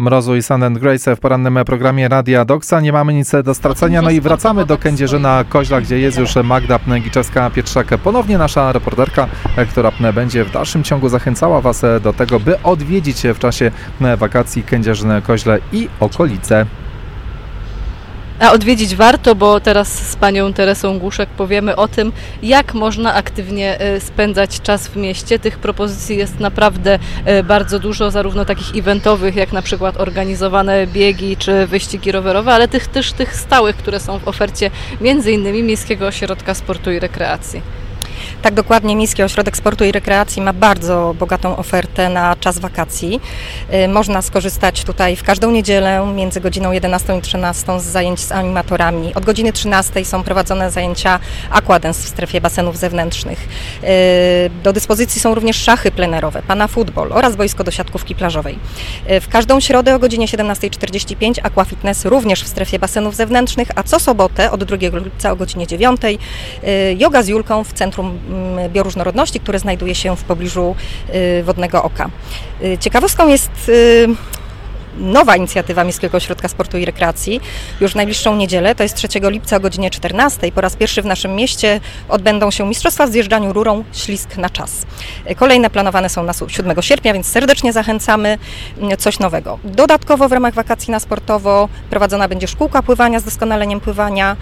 Mrozu i Sun and Grace w porannym programie Radia Doksa. Nie mamy nic do stracenia, no i wracamy do Kędzierzyna-Koźla, gdzie jest już Magda Giczewska-Pietrzak, ponownie nasza reporterka, która będzie w dalszym ciągu zachęcała Was do tego, by odwiedzić w czasie wakacji Kędzierzyn-Koźle i okolice. A odwiedzić warto, bo teraz z panią Teresą Głuszek powiemy o tym, jak można aktywnie spędzać czas w mieście. Tych propozycji jest naprawdę bardzo dużo, zarówno takich eventowych, jak na przykład organizowane biegi czy wyścigi rowerowe, ale też tych stałych, które są w ofercie m.in. Miejskiego Ośrodka Sportu i Rekreacji. Tak, dokładnie. Miejski Ośrodek Sportu i Rekreacji ma bardzo bogatą ofertę na czas wakacji. Można skorzystać tutaj w każdą niedzielę między godziną 11 i 13 z zajęć z animatorami. Od godziny 13 są prowadzone zajęcia aquadance w strefie basenów zewnętrznych. Do dyspozycji są również szachy plenerowe, panafutbol oraz boisko do siatkówki plażowej. W każdą środę o godzinie 17:45 aquafitness również w strefie basenów zewnętrznych, a co sobotę od 2 lipca o godzinie 9 yoga z Julką w Centrum Bioróżnorodności, które znajduje się w pobliżu Wodnego Oka. Ciekawostką jest nowa inicjatywa Miejskiego Ośrodka Sportu i Rekreacji. Już w najbliższą niedzielę, to jest 3 lipca o godzinie 14. Po raz pierwszy w naszym mieście odbędą się mistrzostwa w zjeżdżaniu rurą Ślizg na czas. Kolejne planowane są na 7 sierpnia, więc serdecznie zachęcamy. Coś nowego. Dodatkowo w ramach wakacji na sportowo prowadzona będzie szkółka pływania z doskonaleniem pływania,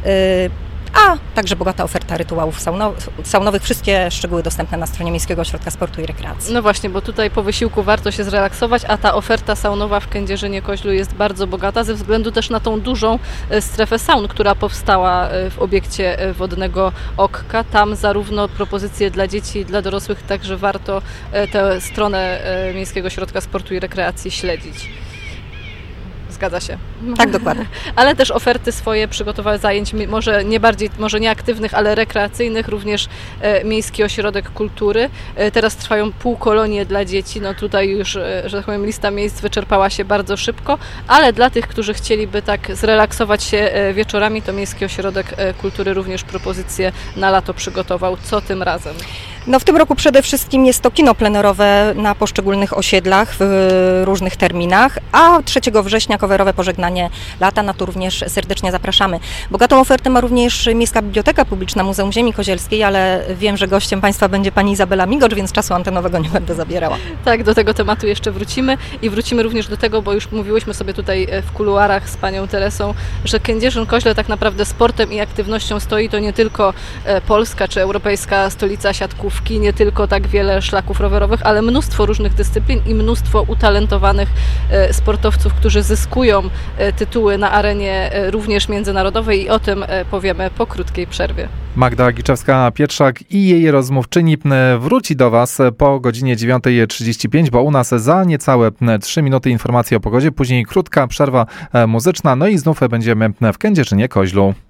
a także bogata oferta rytuałów saunowych. Wszystkie szczegóły dostępne na stronie Miejskiego Ośrodka Sportu i Rekreacji. No właśnie, bo tutaj po wysiłku warto się zrelaksować, a ta oferta saunowa w Kędzierzynie-Koźlu jest bardzo bogata, ze względu też na tą dużą strefę saun, która powstała w obiekcie Wodnego Okka. Tam zarówno propozycje dla dzieci i dla dorosłych, także warto tę stronę Miejskiego Ośrodka Sportu i Rekreacji śledzić. Zgadza się. Tak, dokładnie. Ale też oferty swoje przygotowały zajęć, może nie aktywnych, ale rekreacyjnych, również Miejski Ośrodek Kultury. Teraz trwają półkolonie dla dzieci, no tutaj już, że tak powiem, lista miejsc wyczerpała się bardzo szybko, ale dla tych, którzy chcieliby tak zrelaksować się wieczorami, to Miejski Ośrodek Kultury również propozycje na lato przygotował. Co tym razem? No w tym roku przede wszystkim jest to kino plenerowe na poszczególnych osiedlach w różnych terminach, a 3 września coverowe pożegnanie lata, na to również serdecznie zapraszamy. Bogatą ofertę ma również Miejska Biblioteka Publiczna Muzeum Ziemi Kozielskiej, ale wiem, że gościem Państwa będzie pani Izabela Migocz, więc czasu antenowego nie będę zabierała. Tak, do tego tematu jeszcze wrócimy i wrócimy również do tego, bo już mówiłyśmy sobie tutaj w kuluarach z panią Teresą, że Kędzierzyn-Koźle tak naprawdę sportem i aktywnością stoi. To nie tylko polska czy europejska stolica siatkówki, nie tylko tak wiele szlaków rowerowych, ale mnóstwo różnych dyscyplin i mnóstwo utalentowanych sportowców, którzy zyskują tytuły na arenie również międzynarodowej i o tym powiemy po krótkiej przerwie. Magda Giczewska-Pietrzak i jej rozmówczyni wróci do Was po godzinie 9:35, bo u nas za niecałe 3 minuty informacji o pogodzie, później krótka przerwa muzyczna, no i znów będziemy w Kędzierzynie-Koźlu.